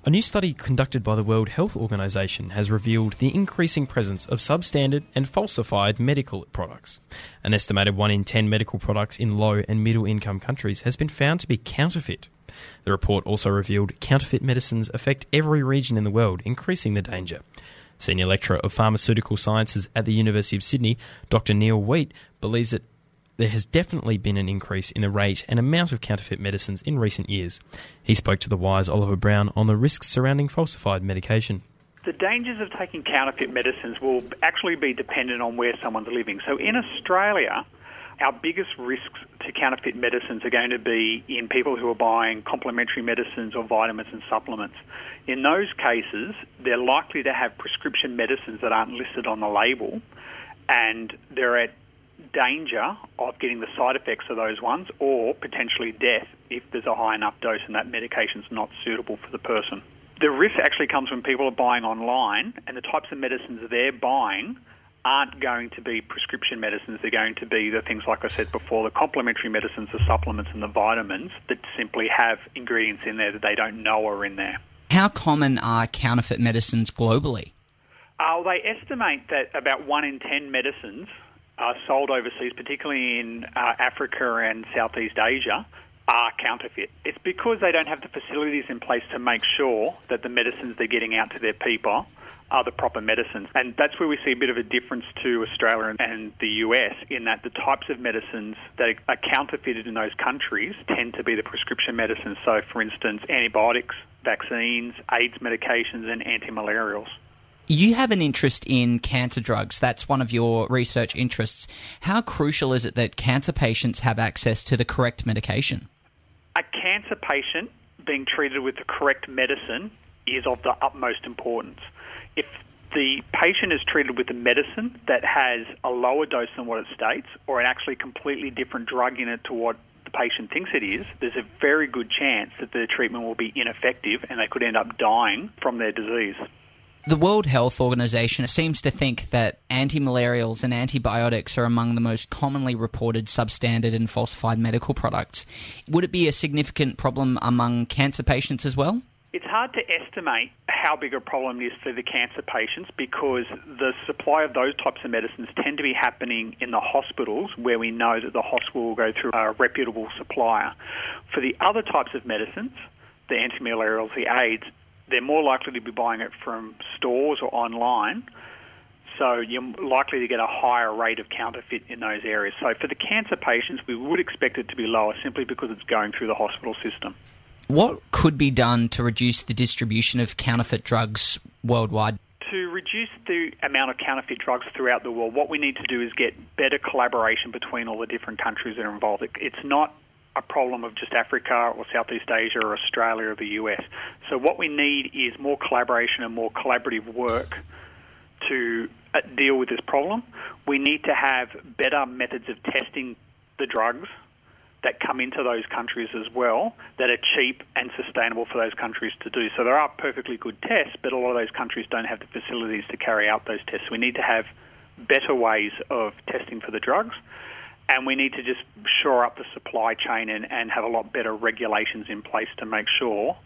A new study conducted by the World Health Organization has revealed the increasing presence of substandard and falsified medical products. An estimated 1 in 10 medical products in low and middle income countries has been found to be counterfeit. The report also revealed counterfeit medicines affect every region in the world, increasing the danger. Senior Lecturer of Pharmaceutical Sciences at the University of Sydney, Dr Neil Wheat, believes that there has definitely been an increase in the rate and amount of counterfeit medicines in recent years. He spoke to The Wire's Oliver Brown on the risks surrounding falsified medication. The dangers of taking counterfeit medicines will actually be dependent on where someone's living. So in Australia, our biggest risks to counterfeit medicines are going to be in people who are buying complementary medicines or vitamins and supplements. In those cases, they're likely to have prescription medicines that aren't listed on the label, and they're at danger of getting the side effects of those ones or potentially death if there's a high enough dose and that medication's not suitable for the person. The risk actually comes when people are buying online, and the types of medicines they're buying aren't going to be prescription medicines. They're going to be the things, like I said before, the complementary medicines, the supplements and the vitamins that simply have ingredients in there that they don't know are in there. How common are counterfeit medicines globally? They estimate that about 1 in 10 medicines are sold overseas, particularly in Africa and Southeast Asia, are counterfeit. It's because they don't have the facilities in place to make sure that the medicines they're getting out to their people are the proper medicines. And that's where we see a bit of a difference to Australia and the US, in that the types of medicines that are counterfeited in those countries tend to be the prescription medicines. So, for instance, antibiotics, vaccines, AIDS medications and antimalarials. You have an interest in cancer drugs. That's one of your research interests. How crucial is it that cancer patients have access to the correct medication? A cancer patient being treated with the correct medicine is of the utmost importance. If the patient is treated with a medicine that has a lower dose than what it states, or an actually completely different drug in it to what the patient thinks it is, there's a very good chance that the treatment will be ineffective and they could end up dying from their disease. The World Health Organization seems to think that antimalarials and antibiotics are among the most commonly reported substandard and falsified medical products. Would it be a significant problem among cancer patients as well? It's hard to estimate how big a problem it is for the cancer patients, because the supply of those types of medicines tend to be happening in the hospitals, where we know that the hospital will go through a reputable supplier. For the other types of medicines, the antimalarials, the AIDS, they're more likely to be buying it from stores or online, so you're likely to get a higher rate of counterfeit in those areas. So for the cancer patients, we would expect it to be lower simply because it's going through the hospital system. What could be done to reduce the distribution of counterfeit drugs worldwide? To reduce the amount of counterfeit drugs throughout the world, what we need to do is get better collaboration between all the different countries that are involved. It's not a problem of just Africa or Southeast Asia or Australia or the US. So what we need is more collaboration and more collaborative work to deal with this problem. We need to have better methods of testing the drugs that come into those countries as well, that are cheap and sustainable for those countries to do. So there are perfectly good tests, but a lot of those countries don't have the facilities to carry out those tests. We need to have better ways of testing for the drugs. And we need to just shore up the supply chain and have a lot better regulations in place to make sure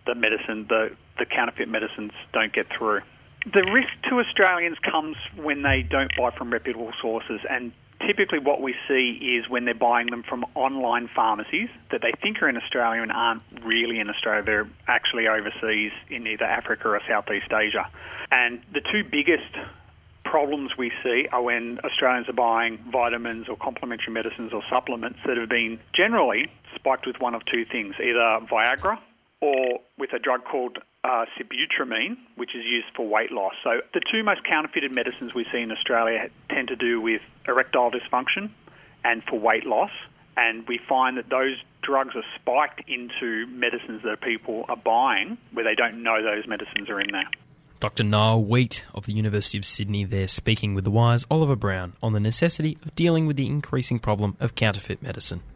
the counterfeit medicines don't get through. The risk to Australians comes when they don't buy from reputable sources, and typically what we see is when they're buying them from online pharmacies that they think are in Australia and aren't really in Australia. They're actually overseas in either Africa or Southeast Asia. And the two biggest problems we see are when Australians are buying vitamins or complementary medicines or supplements that have been generally spiked with one of two things, either Viagra or with a drug called sibutramine, which is used for weight loss. So the two most counterfeited medicines we see in Australia tend to do with erectile dysfunction and for weight loss, and we find that those drugs are spiked into medicines that people are buying where they don't know those medicines are in there. Dr Niall Wheat of the University of Sydney there, speaking with The Wire's Oliver Brown on the necessity of dealing with the increasing problem of counterfeit medicine.